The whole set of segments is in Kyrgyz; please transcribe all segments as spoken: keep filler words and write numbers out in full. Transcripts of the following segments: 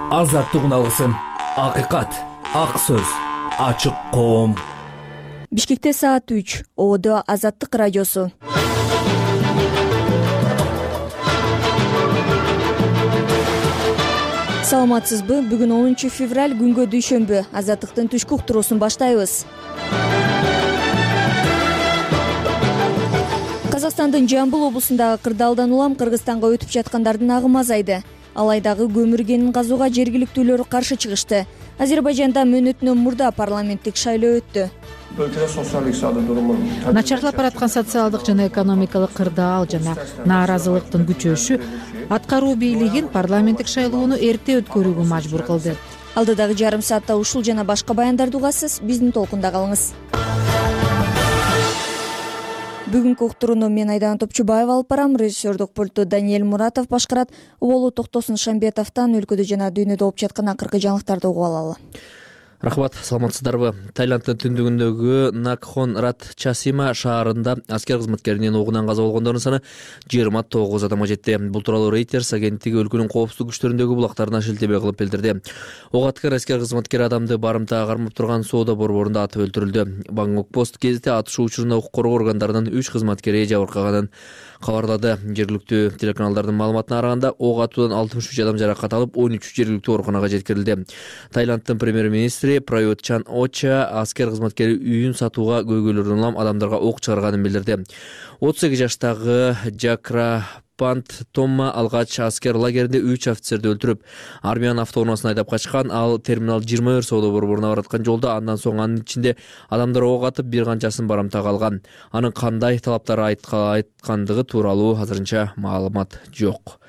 Азаттык алгысым, акыйкат, ак сөз, ачык коом. Бишкекте саат үч, Ободо Азаттык радиосу. Саламатсызбы? Бүгүн онунчу февраль, күнгө дүйшөмбү. Азаттыктын түшкү уктуруусун баштайбыз. Казакстандын Жамбыл облусундагы кырдаалдан улам Кыргызстанга өтүп жаткандардын агымы азайды. Алайдагы көмүр кенин казууга жергиликтүүлөр каршы чыгышты. Азербайжанда мөөнөтүнөн мурда парламенттик шайлоо өттү. Начарлап бараткан социалдык жана экономикалык кырдаал жана нааразылыктын күчөшү аткаруу бийлигин парламенттик шайлоону эрте өткөрүүгө мажбур кылды. Алдыдагы жарым саатта ушул жана башка баяндарды угасыз, биздин толкунда калыңыз. Бүгүнкү уктурууну мен Айдан Топчубаева алып барам. Режиссердук пультту Даниэль Муратов башкарат. Уболу Токтосун Шамбетовдон өлкөдө жана дүйнөдө болуп жаткан акыркы жаңылыктарды угуп алалы. Рахмат, саламатсыздарбы? Таиландтын түндүгүндөгү Накхон Радчасима шаарында аскер кызматкеринин огунан каза болгондордун саны жыйырма тогуз адамга жетти. Бул тууралуу Reuters агенттиги өлкөнүн коопсуздук күчтөрүндөгү булактарына шилтеме кылып билдирди. Ок аткар аскер кызматкер адамды барымта кармап турган соода борборунда атып өлтүрүлдү. Бангкок Пост гезити атышуу учурунда укук коргоо органдарынын үч кызматкери жабыркаганын кабарлады. Жергиликтүү телеканалдардын маалыматына караганда, ок атуудан алтымыш үч адам жаракат алып, он үч жергиликтүү ооруканага жеткирилди. Таиландтын премьер-министри Прайут Чан Оча аскер кызматкери үйүн сатууга көйгөйлөрүн улам адамдарга ок чыгарганын билдирди. отуз сегиз жаштагы Жакра Пант Томма алгач аскер лагеринде үч офицерди өлтүрүп, армиянын автоунаасына айдап качкан. Ал терминал жыйырма бир соода борборуна бараткан жолдо андан соң анын ичинде адамдар ок атып, бир канчасын барамтага алган. Анын кандай талаптар айткандыгы тууралуу азырынча маалымат жок.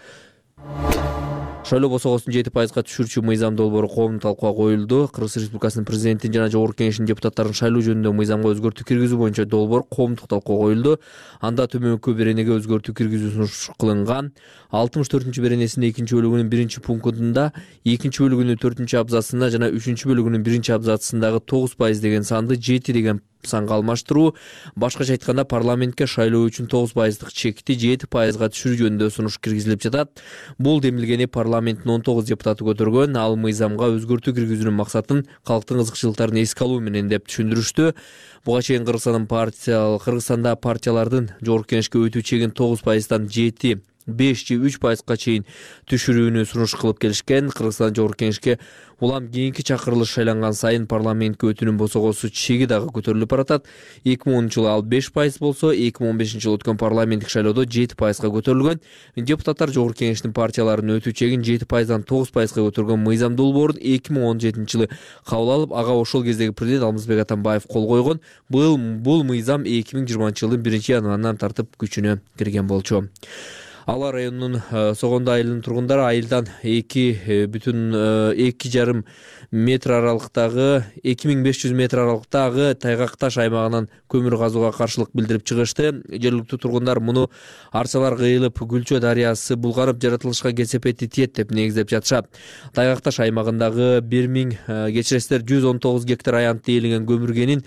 Шайлоо босогосун жети пайызга түшүрүүчү мыйзам долбоору коомдук талкууга коюлду. Кыргыз Республикасынын президентин жана Жогорку Кеңешинин депутаттарын шайлоо жөнүндө мыйзамга өзгөртүү киргизүү боюнча долбоор коомдук талкууга коюлду. Анда төмөнкү беренеге өзгөртүү киргизүү сунуш кылынган. алтымыш төртүнчү беренесинин экинчи бөлүгүнүн биринчи пунктунда, экинчи бөлүгүнүн төртүнчү абзацында жана үчүнчү бөлүгүнүн биринчи абзацындагы тогуз пайыз деген санды жети деген санга алмаштыруу, башкача айтканда парламентке шайлоо үчүн тогуз пайыздык чекти жети пайызга түшүрүү жөнүндө сунуш киргизилип жатат. Бул демилгени парламенттин он тогуз депутаты көтөргөн. Ал мыйзамга өзгөртүү киргизүүнүн максатын калктын кызыкчылыктарын эске алуу менен деп түшүндүрүштү. Буга чейин Кыргызстандын партия Кыргызстанда партиялардын Жогорку Кеңешке өтүү чегин тогуз пайыздан жети беш же үч пайызга чейин түшүрүүнү сунуш кылып келишкен. Кыргызстан Жогорку Кеңешке улам кийинки чакырылыш шайланган сайын парламентке өтүүнүн босогосу чеги дагы көтөрүлүп баратат. эки миң онунчу жылы ал беш пайыз болсо, эки миң он бешинчи жылы өткөн парламенттик шайлоодо жети пайызга көтөрүлгөн. Депутаттар Жогорку Кеңештин партияларынын өтүү чегин жети пайыздан тогуз пайызга көтөргөн мыйзам долбоорун эки миң он жетинчи жылы кабыл алып, ага ошол кездеги президент Алмазбек Атамбаев кол койгон. Бул бул мыйзам эки миң жыйырманчы жылдын биринчи январынан тартып күчүнө кирген болчу. Ала районунун Согондо айылынын тургундары айылдан эки бүтүн эки жарым метр аралыктагы эки миң беш жүз метр аралыктагы тайгак таш аймагынан көмүр казууга каршылык билдирип чыгышты. Жергиликтүү тургундар муну арчалар кыйылып, Гүлчө дарыясы булганып, жаратылышка кесепети тиет деп негиздеп жатышат. Тайгак таш аймагындагы бир миң кечиресиздер жүз он тогуз гектар аянтты ээлеген көмүр кенин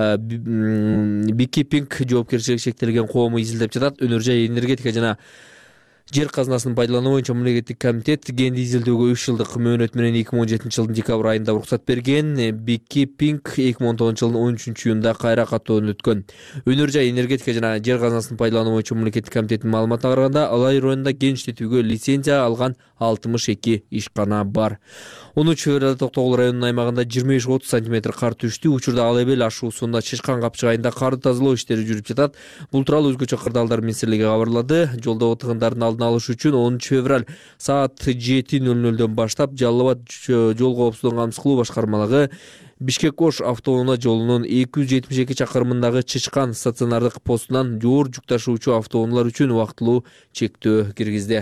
Бикипинг жоопкерчилиги шектелген коому изилдеп жатат. Өнөр жай энергетика жана жер казынасын пайдалануу боюнча мамлекеттик комитет кенди изилдөөгө үч жылдык мөөнөт менен эки миң он жетинчи жылдын декабрь айында уруксат берген. Бикипинг эки миң он тогузунчу жылдын он үчүнчү июнда кайра каттоодон өткөн. Өнөр жай энергетика жана жер казынасын пайдалануу боюнча мамлекеттик комитеттин маалыматына караганда, Алай районунда кен иштетүүгө лицензия алган алтымыш эки ишкана бар. онунчу февралда Токтогул районунун аймагында жыйырма беш отуз сантиметр кар түштү. Учурда Ал Эбел ашуусунда Чычкан Капчык айында карды тазалоо иштери жүрүп жатат. Бул тууралуу өзгөчө кырдаалдар министрлиги кабарлады. Жолдогу тыгындардын алдын алыш үчүн онунчу февраль саат жети нөл нөлдөн баштап Жалал Абад жол коопсуздугун камсыз кылуу башкармалыгы Бишкек-Ош автоунаа жолунун эки жүз жетимиш эки чакырымындагы Чычкан стационардык постунан жуур жүк ташуучу автоунаалар үчүн убактылуу чектөө киргизди.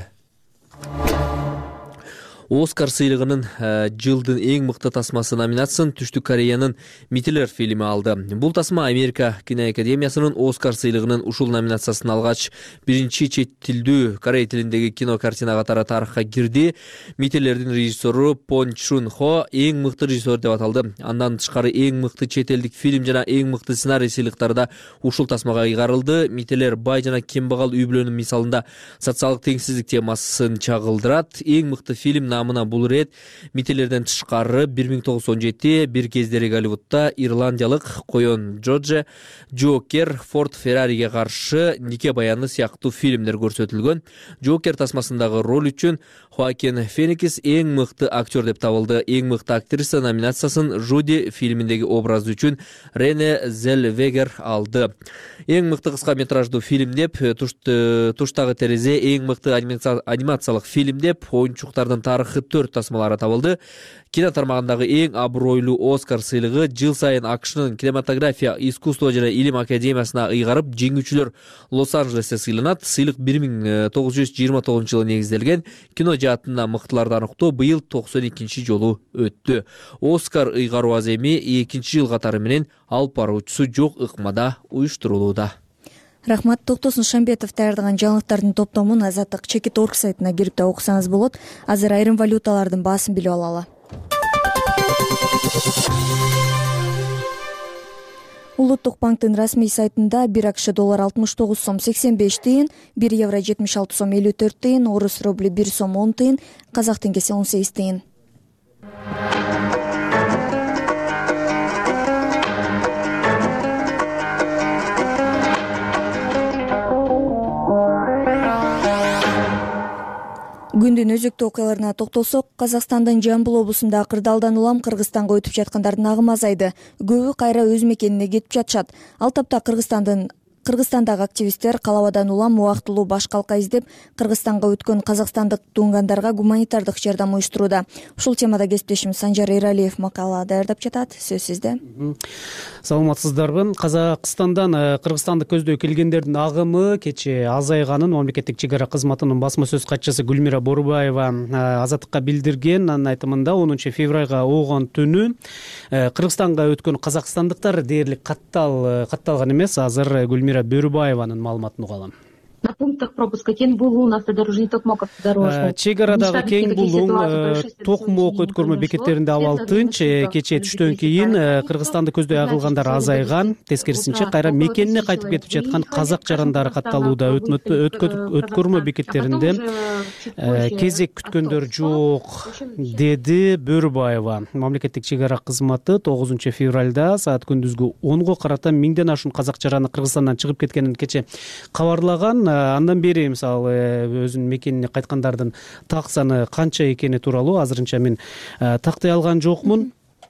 Оскар сыйлыгынын жылдын эң мыкты тасмасы номинациясын Түштүк Кореянын Митилер фильми алды. Бул тасма Америка киноакадемиясынын Оскар сыйлыгынын ушул номинациясын алгач биринчи чет тилдүү корей тилиндеги кино картина катары тарыхка кирди. Митилердин режиссеру Пон Чун Хо эң мыкты режиссер деп аталды. Андан тышкары эң мыкты чет элдик фильм жана эң мыкты сценарий сыйлыктары да ушул тасмага ыйгарылды. Митилер бай жана кембагал үй бүлөнүн мисалында социалдык теңсиздик темасын чагылдырат. Эң мыкты фильм намына бул ирет мителерден тышкары бир миң тогуз жүз он жети бир кездери Голливудда ирландиялык Коен Джордже Джокер Форд Феррариге каршы нике баяны сыяктуу фильмдер көрсөтүлгөн. Джокер тасмасындагы роль үчүн Хоакин Феникс эң мыкты актер деп табылды. Эң мыкты актриса номинациясын Жуди фильминдеги образы үчүн Рене Зелвегер алды. Эң мыкты кыска метраждуу фильм деп Туштагы терезе, эң мыкты анимациялык фильм деп оюнчуктардын тарыхы төрт тасмалары табылды. Кино тармагындагы эң абройлуу Оскар сыйлыгы жыл сайын АКШнын кинематография, искусство жана илим академиясына ыйгарып, жеңүүчүлөр Лос-Анджелесте сыйланат. Сыйлык бир миң тогуз жүз жыйырма тогузунчу жылы негизделген. Кино жаатында мыктыларды аныктоо быйыл токсон экинчи жолу өттү. Оскар ыйгаруу аземи экинчи жыл катары менен алып баруучусу жок ыкмада уюштурулууда. Рахмат. Токтосун Шамбетов даярдаган жаңылыктардын топтомун Азаттык Чекит Орг сайтына кирип да окусаңыз болот. Азыр айрым валюталардын баасын билип алалы. Улуттук банктын расмий сайтында бир АКШ доллар алтымыш тогуз сом сексен беш тыйын, бир евро жетимиш алты сом элүү төрт тыйын, орус рубли бир сом он тыйын, казак теңгеси он сегиз тыйын. Күндүн өзөктүү окуяларына токтолсок, Казакстандын Жамбыл облусунда кырдаалдан улам Кыргызстанга өтүп жаткандардын агымы азайды. Көбү кайра өз мекенине кетип жатышат. Ал тапта Кыргызстандын Кыргызстандагы активисттер калабадан улам убактылуу баш калка издеп, Кыргызстанга өткөн казакстандык туугандарга гуманитардык жардам уюштурууда. Ушул темада кесиптешим Санжар Эралиев макала даярдап жатат. Сөз сизде. Саламатсыздарбы. Казакстандан Кыргызстанды көздөй келгендердин агымы кечээ азайганын мамлекеттик чек ара кызматынын басма сөз катчысы Гүлмира Борубаева Азаттыкка билдирген. Анын айтымында онунчу февралга огон түнү Кыргызстанга өткөн казакстандыктар дээрлик каттал катталган эмес. Азыр Гүлмира Бөрүбаеванын маалыматын угалам. На пунктах пропуска кең булуу автодорожный не токмок автодорожный. Чек арадагы кең булуу токмок өткөрмө бекеттеринде абал тынч. Кечээ түштөн кийин Кыргызстанды көздөй агылгандар азайган. Тескерисинче кайра мекенине кайтып кетип жаткан казак жарандары катталууда. Өткөрмө бекеттеринде кезек күткөндөр жок, деди Бөрүбаева. Мамлекеттик чек ара кызматы тогузунчу февралда саат күндүзгү онго карата миңден ашуун казак жараны Кыргызстандан чыгып кеткенин кечээ кабарлаган. Андан бери мисалы өзүнүн мекенине кайткандардын так саны канча экени тууралуу азырынча мен тактай алган жокмун.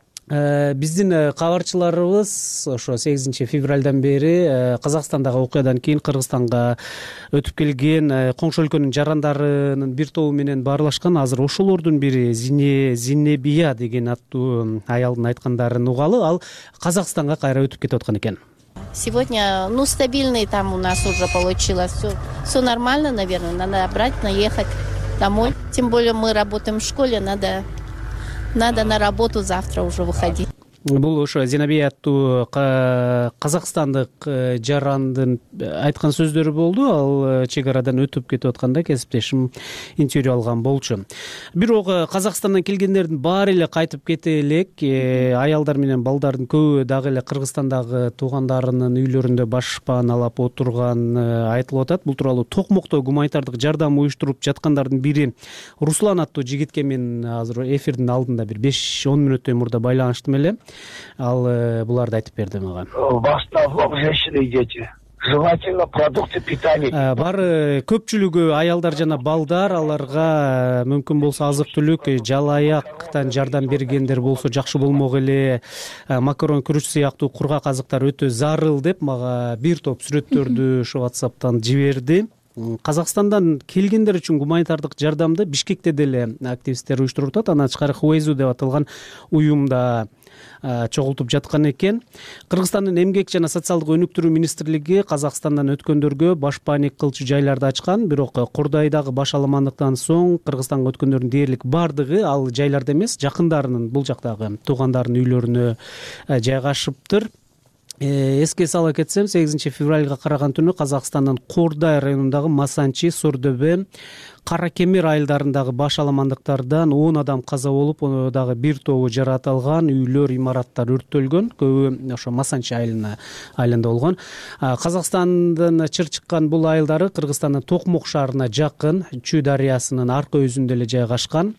Биздин кабарчыларыбыз ошо сегизинчи февралдан бери Казакстандагы окуядан кийин Кыргызстанга өтүп келген коңшу өлкөнүн жарандарынын бир тобу менен баарлашкан. Азыр ошолордун бири Зине Зинебия деген аттуу аялдын айткандарын угалы, ал Казакстанга кайра өтүп кетип аткан экен. Сегодня, ну, стабильный там у нас уже получилось. Все, все нормально, наверное. Надо брать, наехать домой. Тем более мы работаем в школе, надо, надо на работу завтра уже выходить. Бул ошо Зинебия аттуу казакстандык жарандын айткан сөздөрү болду. Ал чек арадан өтүп кетип атканда кесиптешим интервью алган болчу. Бирок Казакстандан келгендердин баары эле кайтып кете элек. Аялдар менен балдардын көбү дагы эле Кыргызстандагы туугандарынын үйлөрүндө башпаналап отурган айтылып атат. Бул тууралуу Токмокто гуманитардык жардам уюштуруп жаткандардын бири Руслан аттуу жигитке мен азыр эфирдин алдында бир беш он мүнөттөй мурда байланыштым эле. Ал буларды айтып берди мага. В основном женщины и дети. Желательно продукты питания. Бары көпчүлүгү аялдар жана балдар, аларга мүмкүн болсо азык түлүк, жалаяктан жардам бергендер болсо жакшы болмок эле. Макарон, күрүч сыяктуу кургак азыктар өтө зарыл деп мага бир топ сүрөттөрдү ошо WhatsApp'тан жиберди. Казакстандан келгендер үчүн гуманитардык жардамды Бишкекте деле активисттер уюштуруп атат. Андан тышкары Хуэйзу деп аталган уюмда чогултуп жаткан экен. Кыргызстандын эмгек жана социалдык өнүктүрүү министрлиги Казакстандан өткөндөргө башпаник кылчу жайларды ачкан, бирок Курдайдагы баш аламандыктан соң Кыргызстанга өткөндөрдүн дээрлик бардыгы ал жайларда эмес, жакындарынын, бул жактагы туугандарынын үйлөрүнө жайгашыптыр. эске сала кетсем, сегизинчи февралга караган түнү Казакстандын Кордай районундагы Масанчи, Сордөбе, Кара Кемер айылдарындагы баш аламандыктардан он адам каза болуп, ону дагы бир тобу жаракат алган, үйлөр, имараттар өрттөлгөн, көбү ошо Масанчи айылына айланда болгон. Казакстандын чыр чыккан бул айылдары Кыргызстандын Токмок шаарына жакын, Чүй дарыясынын аркы өзүндө эле жайгашкан.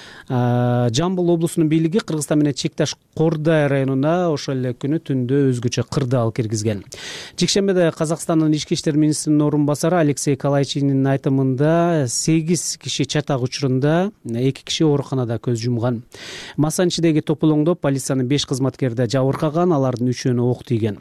Жамбыл облусунун бийлиги Кыргызстан менен чектеш Кордай районуна ошол эле күнү түндө өзгөчө кырдаал киргизген. Жекшембиде Казакстандын ички иштер министринин орун басары Алексей Калайчинин айтымында сегиз киши чатак учурунда, эки киши ооруканада көз жумган. Масанчидеги тополоңдо полициянын беш кызматкери да жабыркаган, алардын үчөөнө ок тийген.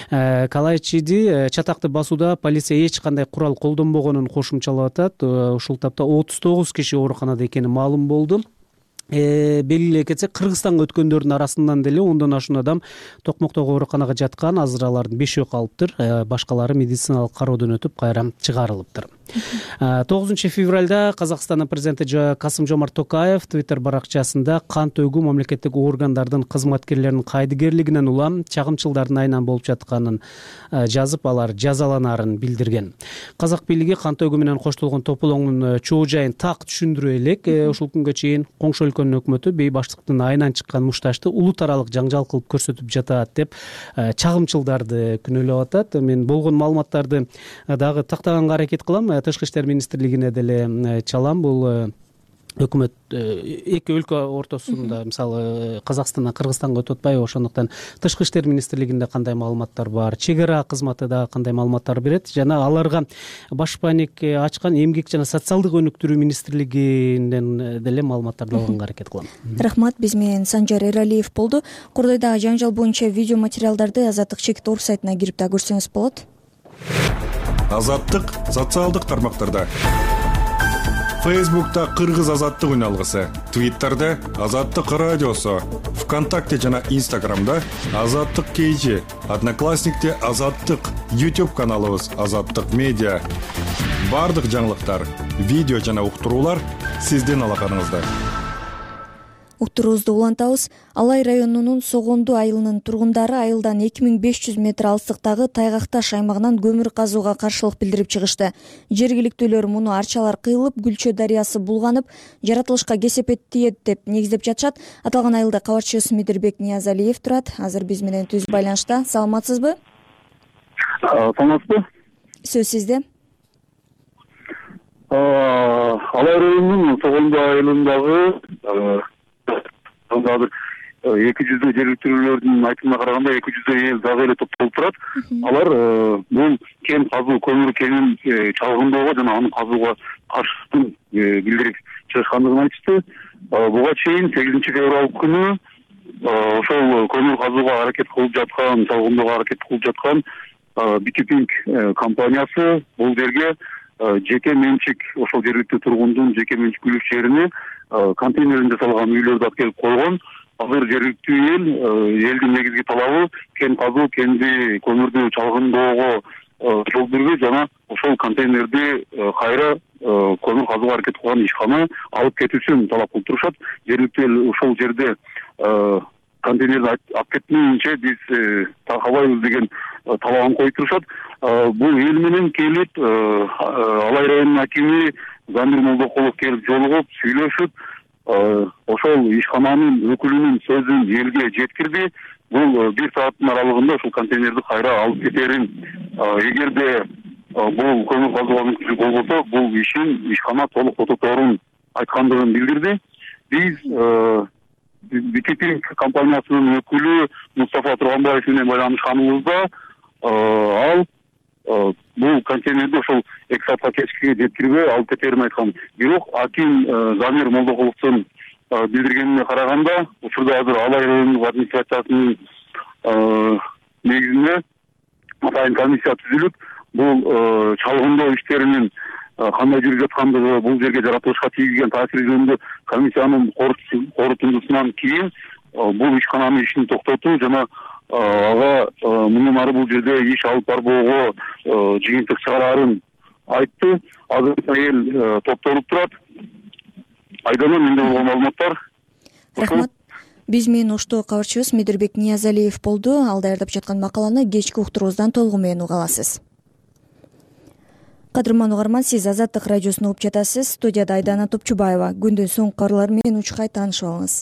Калайчиди чатакты басууда полиция эч кандай курал колдонбогонун кошумчалап атат. Ушул тапта отуз тогуз киши ооруканада экени маалым болду. Белгилей кетсек, Кыргызстанга өткөндөрдүн арасынан деле ондон ашуун адам Токмоктогу ооруканага жаткан, азыр алардын бешөө калыптыр, башкалары медициналык кароодон өтүп кайра чыгарылыптыр. тогузунчу февралда Казакстандын президенти Касым-Жомарт Токаев Twitter баракчасында кан төгүү мамлекеттик органдардын кызматкерлеринин кайдыгерлигинен улам чагымчылдардын айынан болуп жатканын жазып, алар жазаланарын билдирген. Казак бийлиги кан төгүү менен коштолгон тополоңдун чоо жайын так түшүндүрө элек. Ушул күнгө чейин коңшу өлкөнүн өкмөтү бейбаштыктын айынан чыккан мушташты улут аралык жаңжал кылып көрсөтүп жатат деп чагымчылдарды күнөөлөп атат. Мен болгон маалыматтарды дагы тактаганга аракет кылам. Тышкы иштер министрлигине деле чалам. Бул өкмөт эки өлкө ортосунда, мисалы Казакстандан Кыргызстанга өтүп атпайбы, ошондуктан тышкы иштер министрлигинде кандай маалыматтар бар, чек ара кызматы да кандай маалыматтар берет, жана аларга Башпаник ачкан эмгек жана социалдык өнүктүрүү министрлигинен деле маалыматтарды алганга аракет кылам. Рахмат, биз менен Санжар Эралиев болду. Кордойдагы жаңжал боюнча видео материалдарды Азаттык чекит орг сайтына кирип да көрсөңүз болот. Азаттык социалдык тармактарда. Фейсбукта Кыргыз азаттык үн алгысы, Твиттерде Азаттык радиосу, ВКонтакте жана Инстаграмда Азаттык кейжи, Одноклассникте Азаттык, YouTube каналыбыз Азаттык медиа. Бардык жаңылыктар, видео жана уктуруулар сиздин алаканыңызда. Уктуруубузду улантабыз. Алай районунун Согонду айылынын тургундары айылдан эки миң беш жүз метр алыстыктагы Тайгакташ аймагынан көмүр казууга каршылык билдирип чыгышты. Жергиликтүүлөр муну арчалар кыйылып, Гүлчө дарыясы булганып, жаратылышка кесепет тиет деп негиздеп жатышат. Аталган айылда кабарчыбыз Мидирбек Ниязалиев турат. Азыр биз менен түз байланышта. Саламатсызбы? Саламатсызбы? Сөз сизде. Алай районунун Согонду айылындагы азыр эки жүздөй жергиликтүүлөрдүн айтымына караганда эки жүздөй эл дагы эле топтолуп турат. Алар бул кен казуу, көмүр кенин чалгындоого жана аны казууга каршылык билдирип чыгышкандыгын айтышты. Буга чейин сегизинчи февраль күнү ошол көмүр казууга аракет кылып жаткан, чалгындоого аракет кылып жаткан Битипинг компаниясы бул жерге жеке менчик, ошол жергиликтүү тургундун жеке менчик үлүк жерине контейнеринде жасалган үйлөрдү алып келип койгон. Азыр жергиликтүү эл, элдин негизги талабы кен казуу, кенди көмүрдү чалгындоого жол берүү жана ошол контейнерди кайра көмүр казууга аракет кылган ишкана алып кетүүсүн талап кылып турушат. Жергиликтүү эл ошол жерде контейнерди алып кетмейинче биз таркабайбыз деген талабын коюп турушат. Бул эл менен келип Алай районунун акими Замир Молдокулов келип жолугуп, сүйлөшүп, ошол ишкананын өкүлүнүн сөзүн элге жеткирди. Бул бир сааттын аралыгында ушул контейнерди кайра алып кетерин, эгерде бул көмүр казууга мүмкүнчүлүк болбосо, бул ишин ишкана толук тототорун айткандыгын билдирди. Биз Битипинг компаниясынын өкүлү Мустафа Турганбаев менен байланышканыбызда ал бул контейнерди ошол эки саатка кечке жеткирбей алып кетерин айткан. Бирок аким Замир Молдокуловдун билдиргенине караганда, учурда азыр Алай районундук администрациясынын негизинде атайын комиссия түзүлүп, бул чалгындоо иштеринин кандай жүрүп жаткандыгы, бул жерге жаратылышка тийгизген таасири жөнүндө комиссиянын корутундусунан кийин бул ишкананын ишин токтотуу жана ага мындан ары бул жерде иш алып барбоого жыйынтык чыгарарын айтты. Азыр эл топтолуп турат. Айдана менде болгон маалыматтар. Рахмат. Биз менен оштоо кабарчыбыз Медирбек Ниязалиев болду. Ал даярдап жаткан макаланы кечки уктуруубуздан толугу менен уга аласыз. Кадырман угарман, сиз Азаттык радиосун угуп жатасыз. Студияда Айдана Топчубаева. Күндүн соңку кабарлары менен учкай таанышып алыңыз.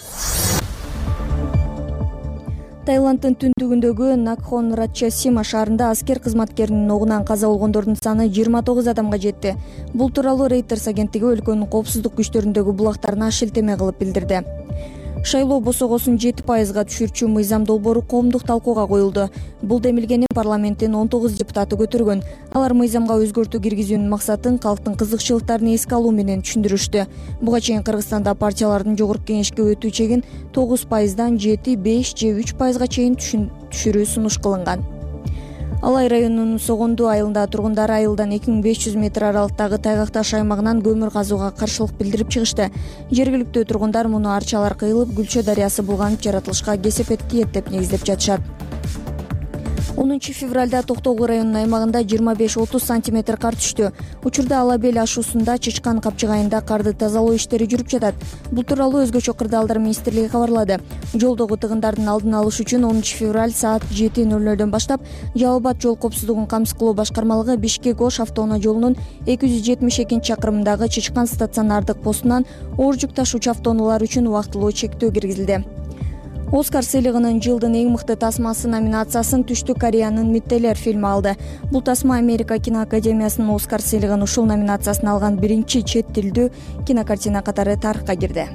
Таиланддын түндүгүндөгү Накхон Радчасима шаарында аскер кызматкеринин огунан каза болгондордун саны жыйырма тогуз адамга жетти. Бул тууралуу Reuters агенттиги өлкөнүн коопсуздук күчтөрүндөгү булактарына шилтеме кылып билдирди. Шайлоо босогосун жети пайызга түшүрчү мыйзам долбоору коомдук талкууга коюлду. Бул демилгени парламенттин он тогуз депутаты көтөргөн. Алар мыйзамга өзгөртүү киргизүүнүн максатын калктын кызыкчылыктарын эске алуу менен түшүндүрүштү. Буга чейин Кыргызстанда партиялардын жогорку кеңешке өтүү чегин тогуз пайыздан жети, беш же үч пайызга чейин түшүрүү сунуш кылынган. Алай районунун Согонду айылында тургундар айылдан эки миң беш жүз метр аралыктагы Тайгакташ аймагынан көмүр казууга каршылык билдирип чыгышты. Жергиликтүү тургундар муну арчалар кыйылып, Гүлчө дарыясы булганып жаратылышка кесепет тиет деп негиздеп жатышат. онунчу февралда Токтогул районунун аймагында жыйырма беш отуз сантиметр кар түштү. Учурда Ала Бел ашуусунда Чычкан капчыгайында карды тазалоо иштери жүрүп жатат. Бул тууралуу Өзгөчө кырдаалдар министрлиги кабарлады. Жолдогу тыгындардын алдын алыш үчүн онунчу февраль саат жети ноль нольдөн баштап Жалал Абад жол коопсуздугун камсыз кылуу башкармалыгы Бишкек-Ош автоунаа жолунун эки жүз жетимиш экинчи чакырымындагы Чычкан стационардык постунан оор жүк ташуучу автоунаалар үчүн убактылуу чектөө киргизилди. Оскар сыйлыгынын жылдын эң мыкты тасмасы номинациясын Түштүк Кореянын Миттелер фильми алды. Бул тасма Америка киноакадемиясынын Оскар сыйлыгын ушул номинациясына алган биринчи чет тилдүү кинокартина катары тарыхка кирди.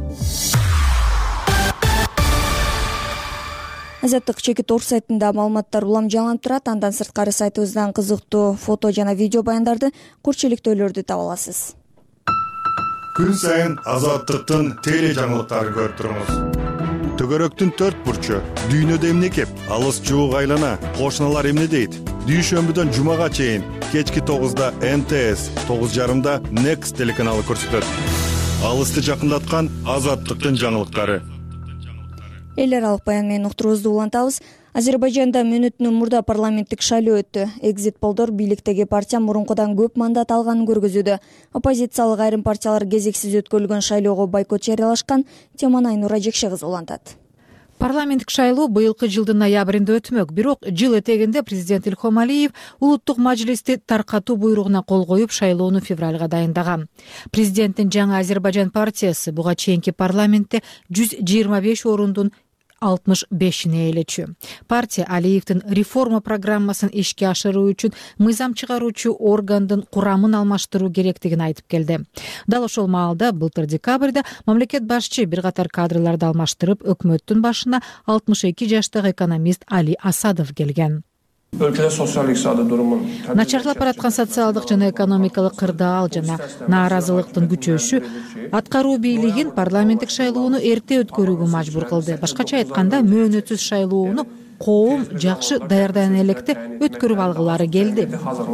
Азаттык чекит орг сайтында маалыматтар улам жаңылып турат. Андан сырткары сайтыбыздан кызыктуу фото жана видео баяндарды, курчеликтөөлөрдү таба аласыз. Күн сайын Азаттыктын теле жаңылыктарын көрүп туруңуз. Төгөрөктүн төрт бурчу, дүйнөдө эмне кеп, алыс жуук айлана, кошуналар эмне дейт? Дүйшөмбүдөн жумага чейин кечки тогузда Эн Тэ Эс, тогуз жарымда Next телеканалы көрсөтөт. Алысты жакындаткан Азаттыктын жаңылыктары. Эл аралык баян менен уктуруубузду улантабыз. Азербайжанда мөөнөтүнөн мурда парламенттик шайлоо өттү. Экзит полдор бийликтеги партия мурункудан көп мандат алганын көргөзүүдө. Оппозициялык айрым партиялар кезексиз өткөрүлгөн шайлоого бойкот жарыялашкан. Теманы Айнура Жекше кызы улантат. Парламенттик шайлоо быйылкы жылдын ноябрында өтмөк. Бирок жыл этегинде президент Илхом Алиев улуттук мажлисти таркатуу буйругуна кол коюп, шайлоону февралга дайындаган. Президенттин жаңы Азербайжан партиясы буга чейинки парламентте жүз жыйырма беш орундун алтымыш бешине ээлечү. Партия Алиевдин реформа программасын ишке ашыруу үчүн мыйзам чыгаруучу органдын курамын алмаштыруу керектигин айтып келди. Дал ошол маалда былтыр декабрда мамлекет башчы бир катар кадрларды алмаштырып, өкмөттүн башына алтымыш эки жаштагы экономист Али Асадов келген. Начарлап бараткан социалдык жана экономикалык кырдаал жана нааразылыктын күчөшү аткаруу бийлигин парламенттик шайлоону эрте өткөрүүгө мажбур кылды. Башкача айтканда, мөөнөтсүз шайлоону коом жакшы даярдана электе өткөрүп алгылары келди.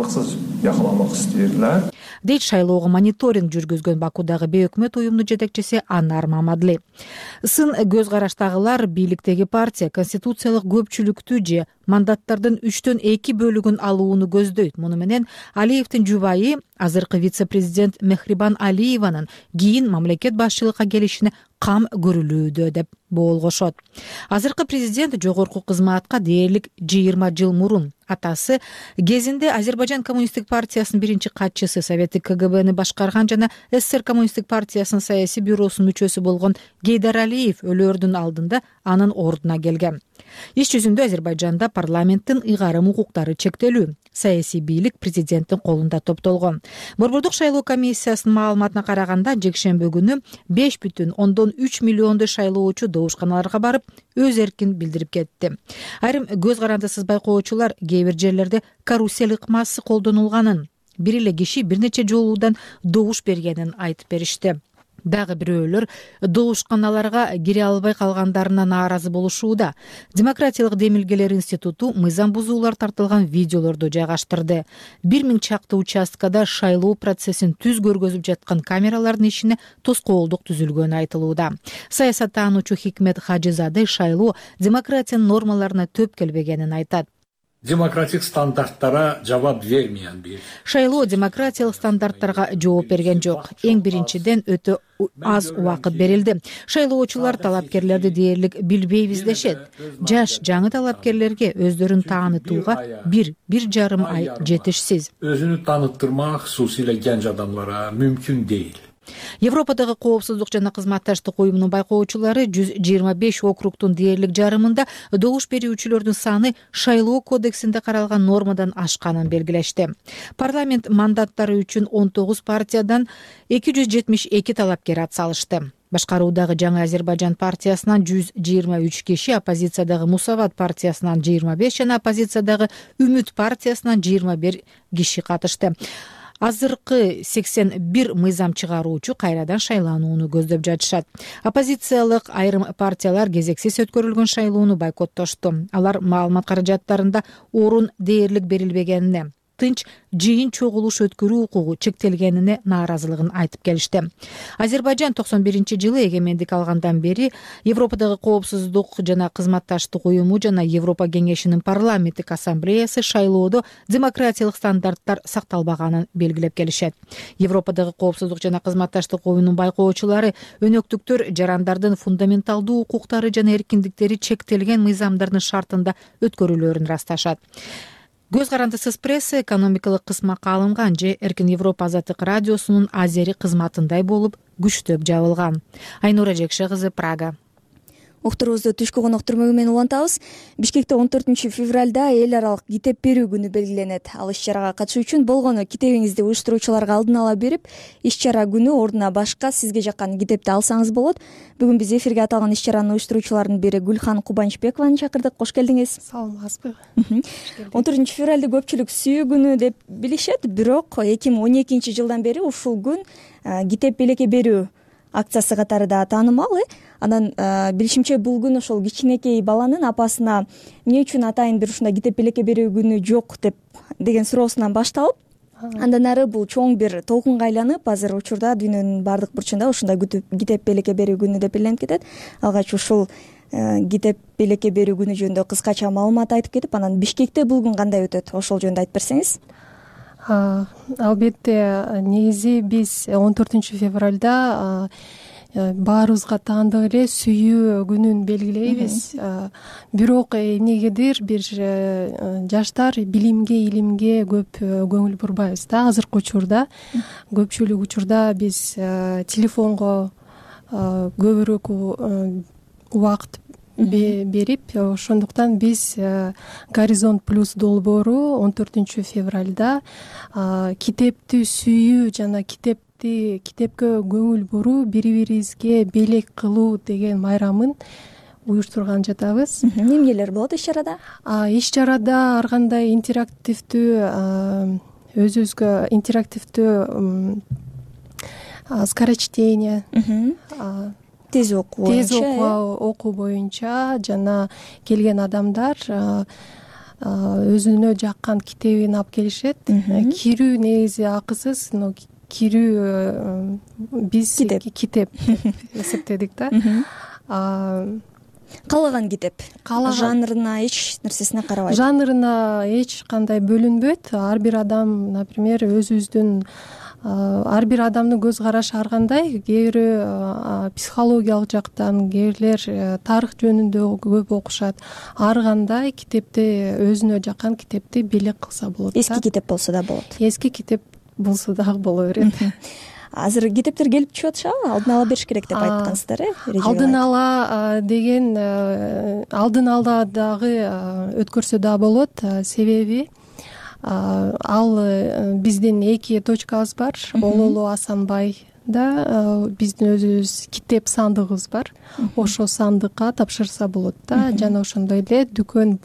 Дейт шайлоого мониторинг жүргүзгөн Бакудагы бейөкмөт уюмдун жетекчиси Анар Мамадли. Сын көз караштагылар бийликтеги партия конституциялык көпчүлүктү же мандаттардын үчтөн эки бөлүгүн алууну көздөйт. Муну менен Алиевдин жубайы азыркы вице-президент Мехрибан Алиеванын кийин мамлекет башчылыкка келишине кам көрүлүүдө деп болгошот. Азыркы президент жогорку кызматка дээрлик жыйырма жыл мурун атасы кезинде Азербайжан коммунисттик партиясынын биринчи катчысы, Советтик Ка Гэ Бны башкарган жана Эс Эс Эр коммунисттик партиясынын саясий бюросунун мүчөсү болгон Гейдар Алиев өлөөрдүн алдында анын ордуна келген. Иш жүзүндө Азербайжанда парламенттин ыйгарым укуктары чектелүү. Саясий бийлик президенттин колунда топтолгон. Борбордук шайлоо комиссиясынын маалыматына караганда, жекшемби күнү беш бүтүн ондон үч миллиондой шайлоочу добушканаларга барып, өз эркин билдирип кетти. Айрым көз карандысыз байкоочулар кээ бир жерлерде карусель ыкмасы колдонулганын, бир эле киши бир нече жолуудан добуш бергенин айтып беришти. Дагы бирөөлөр добушканаларга кире албай калгандарына нааразы болушууда. Демократиялык демилгелер институту мыйзам бузуулар тартылган видеолорду жайгаштырды. бир миң чакты участкада шайлоо процессин түз көргөзүп жаткан камералардын ишине тоскоолдук түзүлгөнү айтылууда. Саясаттануучу Хикмет Хажизаде шайлоо демократиянын нормаларына төп келбегенин айтат. демократик стандарттара жабап бермеген бир шайлоо демократиялык стандарттарга жооп берген жок. Эң биринчиден өтө аз убакыт берилди. Шайлоочулар талапкерлерди дээрлик билбейбиз дешет. Жаш жаңы талапкерлерге өздөрүн таанытууга бир бир жарым ай жетишсиз. Өзүнү тааныттырмак хусусий эле genç адамдарға мүмкүн дейт. Европадагы коопсуздук жана кызматташтык уюмунун байкоочулары жүз жыйырма беш округдун дээрлик жарымында добуш берүүчүлөрдүн саны шайлоо кодексинде каралган нормадан ашканын белгилешти. Парламент мандаттары үчүн он тогуз партиядан эки жүз жетимиш эки талапкер ат салышты. Башкаруудагы Жаңы Азербайжан партиясынан жүз жыйырма үч киши, оппозициядагы Мусават партиясынан жыйырма беш жана оппозициядагы Үмүт партиясынан жыйырма бир киши катышты. Азыркы сексен бир мыйзам чыгаруучу кайрадан шайланууну көздөп жатышат. Оппозициялык айрым партиялар кезексиз өткөрүлгөн шайлоону бойкоттошту. Алар маалымат каражаттарында орун дээрлик берилбегенине, тынч жыйын чогулуш өткөрүү укугу чектелгенине нааразылыгын айтып келишти. Азербайжан токсон биринчи жылы эгемендик алгандан бери Европадагы коопсуздук жана кызматташтык уюму жана Европа кеңешинин парламенттик ассамблеясы шайлоодо демократиялык стандарттар сакталбаганын белгилеп келишет. Европадагы коопсуздук жана кызматташтык уюмунун байкоочулары өнөктүктөр жарандардын фундаменталдуу укуктары жана эркиндиктери чектелген мыйзамдардын шартында өткөрүлөөрүн ырасташат. Көз карандысыз пресса экономикалык кысмакка алынган же Эркин Европа азаттык радиосунун азери кызматындай болуп күчтөп жабылган. Айнура Жекше кызы, Прага. Уктурубузду түшкү коноктурмөгү менен улантабыз. Бишкекте он төртүнчү февралда эл аралык китеп берүү күнү белгиленет. Ал иш-чарага катышуу үчүн болгону китебиңизди уюштуруучуларга алдын ала берип, иш-чара күнү ордуна башка сизге жаккан китепти алсаңыз болот. Бүгүн биз эфирге аталган иш-чаранын уюштуруучуларынын бири Гүлхан Кубанычбекованы чакырдык. Кош келдиңиз. Саламатсызбы? он төртүнчү февралды көпчүлүк сүйүү күнү деп билишет, бирок эки миң он экинчи жылдан бери ушул күн китеп белекке берүү акциясы катары да таанымал. Анан билишимче бул күн ошол кичинекей баланын апасына эмне үчүн атайын бир ушундай китеп белекке берүү күнү жок деп деген суроосунан башталып, андан ары бул чоң бир толкунга айланып, азыр учурда дүйнөнүн баардык бурчунда ушундай китеп белекке берүү күнү деп белгиленип кетет. Алгач ушул китеп белекке берүү күнү жөнүндө кыскача маалымат айтып кетип, анан Бишкекте бул күн кандай өтөт, ошол жөнүндө айтып берсеңиз. Албетте, негизи биз он төртүнчү февралда баарыбызга таандык эле сүйүү күнүн белгилейбиз. Бирок эмнегедир бир жаштар билимге, илимге көп көңүл бурбайбыз да. Азыркы учурда көпчүлүк учурда биз телефонго көбүрөөк убакыт берип, ошондуктан биз Горизонт плюс долбоору он төртүнчү февралда китепти сүйүү жана китепти китепке көңүл буруу, бири-бирибизге белек кылуу деген майрамын уюштурган жатабыз. Эмнелер болот иш-чарада? Иш-чарада ар кандай интерактивдүү, өзүбүзгө интерактивдүү скорочтение, тез окуу тез окуу боюнча жана келген адамдар өзүнө жаккан китебин алып келишет. Кирүү негизи акысыз, но кирүү биз китеп эсептедик да. Каалаган китеп, жанрына, эч нерсесине карабайт. Жанрына эч кандай бөлүнбөйт. Ар бир адам, например, өзүбүздүн ар бир адамдын көз карашы ар кандай. Кээ бирөө психологиялык жактан, кээ бирлер тарых жөнүндө көп окушат. Ар кандай китепти, өзүнө жаккан китепти белек кылса болот. Эски китеп болсо да болот. Эски китеп болсо дагы боло берет. Азыр китептер келип чыгып атышабы? Алдын ала бериш керек деп айткансыздар, э? Алдын ала деген алдын ала дагы өткөрсө да болот. Себеби ал биздин эки точкабыз бар. Ололу Асанбай да биздин өзүбүз китеп сандыгыбыз бар. Ошо сандыкка тапшырса болот да. Жана ошондой эле дүкөн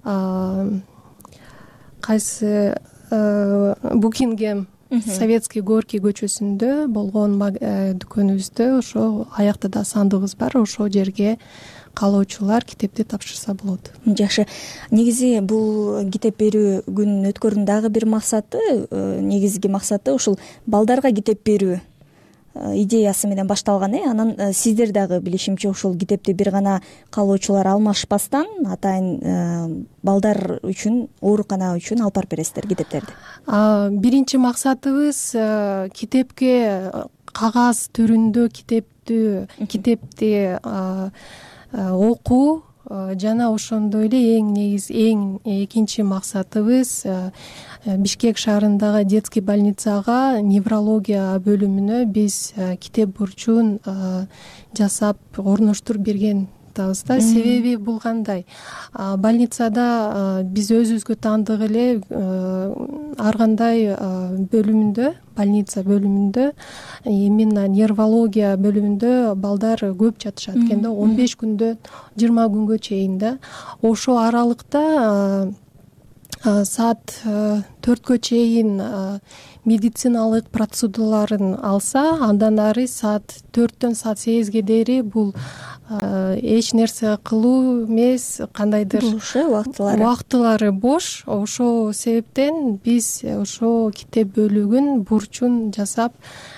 кайсы Букингем Советский Горький көчөсүндө болгон дүкөнүбүздө ошо аякта да сандыгыбыз бар. Ошол жерге каалоочулар китепти тапшырса болот. Жакшы. Негизи бул китеп берүү күнүн өткөрүүнүн дагы бир максаты, негизги максаты ушул балдарга китеп берүү. идеясы менен башталган. э анан сиздер дагы билишимче ушул китепти бир гана каалоочулар алмашпастан атайын балдар үчүн, оорукана үчүн алып барып бересиздер китептерди. Биринчи максатыбыз китепке кагаз түрүндө китепти китепти окуу жана ошондой эле эң негиз эң экинчи максатыбыз Бишкек шаарындагы детский больницага неврология бөлүмүнө биз китеп бурчун жасап орноштуруп берген атабыз да. Себеби бул кандай? Больницада биз өзүбүзгө таандык эле ар кандай бөлүмүндө, больница бөлүмүндө, именно неврология бөлүмүндө балдар көп жатышат экен да, он беш күндөн жыйырма күнгө чейин да. Ошол аралыкта саат төрткө чейин медициналык процедураларын алса, андан ары саат төрттөн саат сегизге дейин бул эч нерсе кылуу эмес, кандайдыр бош убактылары убактылары бош. Ошол себептен биз ошо китеп бөлүгүн бурчун жасап,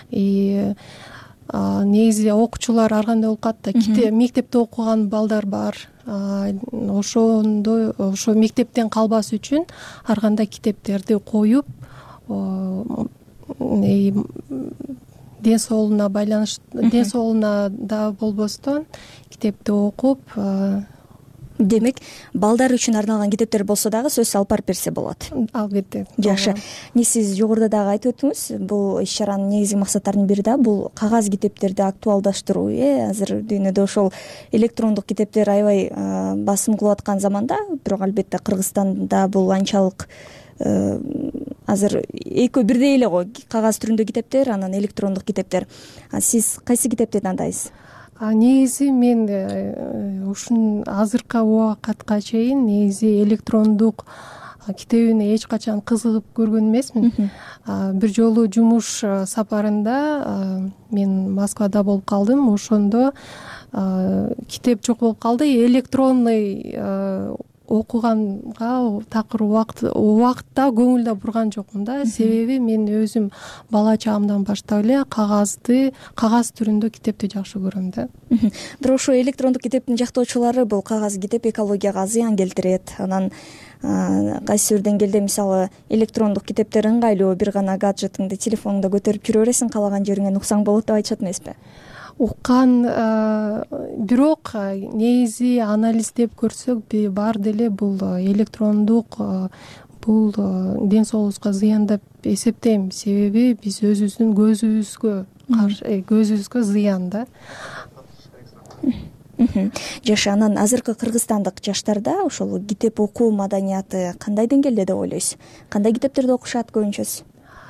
негизи окуучулар ар кандай окуат да, китеп мектепте окуган балдар бар. Ошондой ошо мектептен калбас үчүн ар кандай китептерди коюп, ден соолугуна байланыштуу, ден соолугуна да болбостон китепти окуп. Демек, балдар үчүн арналган китептер болсо дагы сөзсүз алып барып берсе болот. Албетте. Жакшы. Не сиз жогоруда дагы айтып өттүңүз, бул иш-чаранын негизги максаттарынын бири да бул кагаз китептерди актуалдаштыруу. Э азыр дүйнөдө ошол электрондук китептер аябай басым кылып аткан заманда, бирок албетте Кыргызстанда бул анчалык азыр экөө бирдей эле го, кагаз түрүндө китептер, анан электрондук китептер. Сиз кайсы китепти тандайсыз? Негизи мен ушун азыркы убакытка чейин негизи электрондук китебине эч качан кызыгып көргөн эмесмин. Бир жолу жумуш сапарында мен Москвада болуп калдым. Ошондо китеп жок болуп калды. Электронный окуганга такыр убакыт убакытта көңүл да бурган жокмун да. Себеби мен өзүм бала чагымдан баштап эле кагазды, кагаз түрүндө китепти жакшы көрөм да. Бирок ошо электрондук китептин жактоочулары бул кагаз китеп экологияга зыян келтирет. Анан кайсы бир деңгээлде мисалы электрондук китептер ыңгайлуу, бир гана гаджетиңди, телефонуңду көтөрүп жүрө бересиң, каалаган жериңе нуксан болот деп айтышат эмеспи? Уккан, бирок негизи анализдеп көрсөк, бар деле бул электрондук бул ден соолугубузга зыян деп эсептейм. Себеби биз өзүбүздүн көзүбүзгө каршы, көзүбүзгө зыян да. Жакшы, анан азыркы кыргызстандык жаштарда ошол китеп окуу маданияты кандай деңгээлде деп ойлойсуз? Кандай китептерди окушат көбүнчөсү?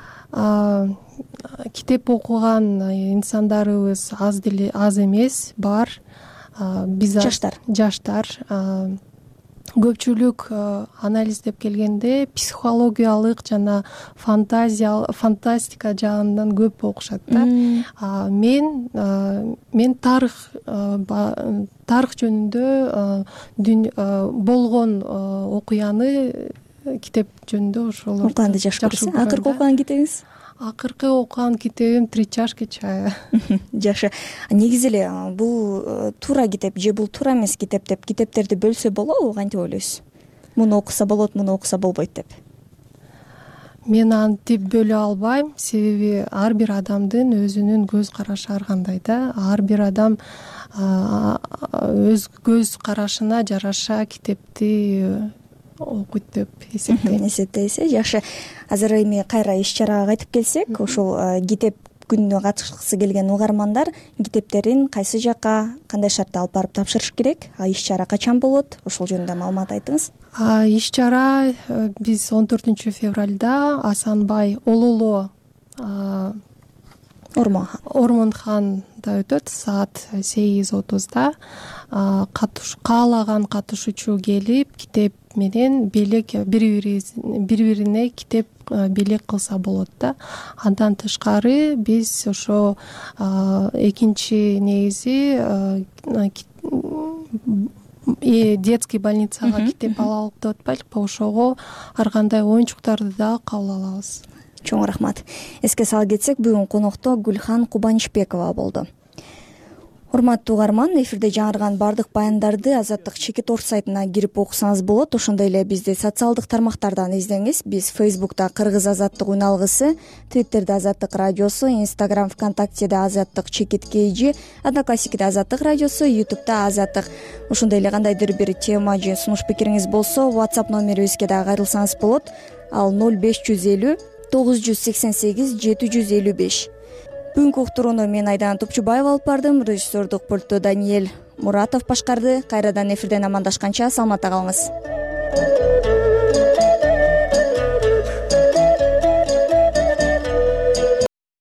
Китеп окуган инсандарыбыз аз деле аз эмес, бар. Биз жаштар жаштар көпчүлүк анализдеп келгенде психологиялык жана фантазия фантастика жагынан көп окушат да. Мен мен тарых тарых жөнүндө болгон окуяны китеп жөнүндө ошол окуганды жакшы көрөсүң. Акыркы окуган китебиңиз? Акыркы окуган китебим «Три чашки чая». Жакшы. Негизи эле бул туура китеп же бул туура эмес китеп деп китептерди бөлсө болобу, кантип ойлойсуз? Муну окуса болот, муну окуса болбойт деп. Мен антип бөлө албайм, себеби ар бир адамдын өзүнүн көз карашы ар кандай да. Ар бир адам өз көз карашына жараша китепти окуйт деп эсептейм. Эсептейсиз. Жакшы. Азыр эми кайра иш-чарага кайтып келсек, ошол китеп күнүнө катышкысы келген угармандар китептерин кайсы жакка, кандай шартта алып барып тапшырыш керек? Иш-чара качан болот? Ошол жөнүндө маалымат айтыңыз. Иш-чара биз он төртүнчү февралда Асанбай Ололо Ормонханда өтөт, саат сегиз отузда. Каалаган катышуучу келип, китеп менен белек бири-бирине китеп белек кылса болот да. Андан тышкары биз ошо экинчи негизи детский больницага китеп ала алып деп атпайлыкпы, ошого ар кандай оюнчуктарды да кабыл алабыз. чоң рахмат. Эске сала кетсек, бүгүн конокто Гүлхан Кубанычбекова болду. Урматтуу угарман, эфирде жаңырган бардык баяндарды Азаттык чекит орг сайтына кирип окусаңыз болот. Ошондой эле бизди социалдык тармактардан издеңиз. Биз Фейсбукта Кыргыз Азаттык уйналгысы, Твиттерде Азаттык радиосу, Инстаграм, ВКонтактеде Азаттык чекит кейжи, Одноклассникте Азаттык радиосу, Ютубта Азаттык. Ошондой эле кандайдыр бир тема же сунуш пикириңиз болсо, WhatsApp номерибизге дагы кайрылсаңыз болот. Ал ноль беш жүз элүү тогуз жүз сексен сегиз жети жүз элүү беш. Бүгүнкү уктурууну мен Айдан Топчубаева алып бардым. Режиссердук пульту Даниэль Муратов башкарды. Кайрадан эфирден амандашканча саламатта калыңыз.